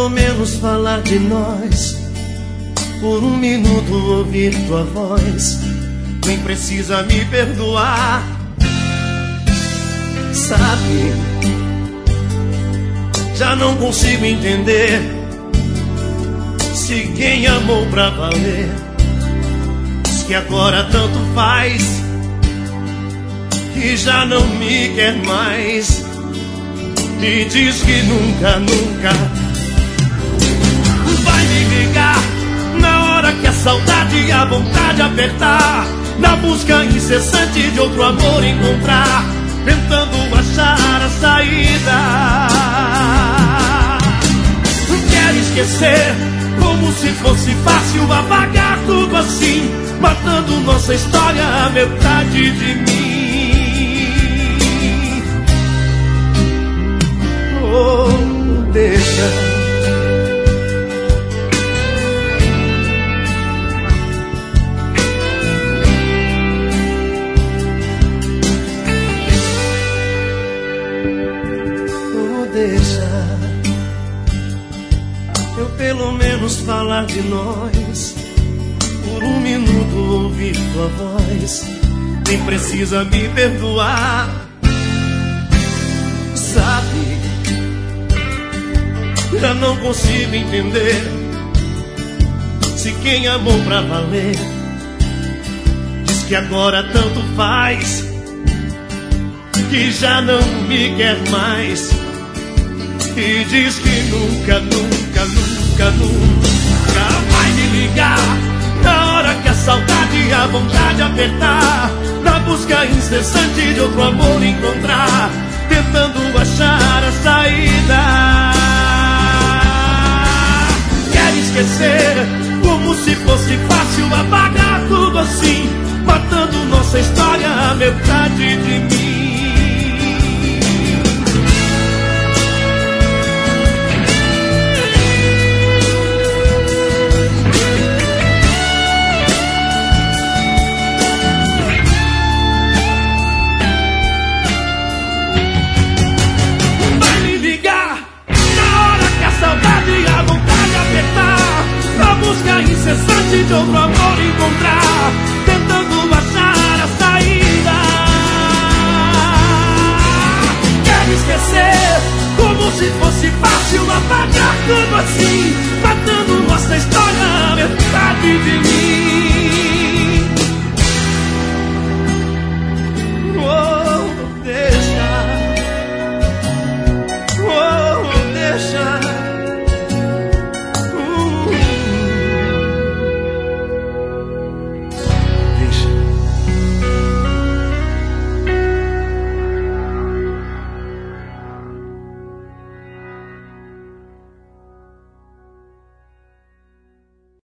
pelo menos falar de nós. Por um minuto ouvir tua voz. Nem precisa me perdoar. Sabe, já não consigo entender se quem amou pra valer diz que agora tanto faz, que já não me quer mais, e diz que nunca, nunca vai me ligar na hora que a saudade e a vontade apertar, na busca incessante de outro amor encontrar, tentando achar a saída. Quer esquecer como se fosse fácil, apagar tudo assim, matando nossa história, a metade de mim. Oh, deixa. Deixa eu pelo menos falar de nós. Por um minuto ouvir tua voz. Nem precisa me perdoar. Sabe, já não consigo entender se quem amou pra valer diz que agora tanto faz, que já não me quer mais, e diz que nunca, nunca, nunca, nunca vai me ligar na hora que a saudade e a vontade apertar, na busca incessante de outro amor encontrar, tentando achar a saída. Quer esquecer como se fosse fácil, apagar tudo assim, matando nossa história, a metade de mim. Busca incessante de outro amor encontrar, tentando achar a saída. Quer esquecer como se fosse fácil, apagar tudo assim, matando nossa história, metade de mim.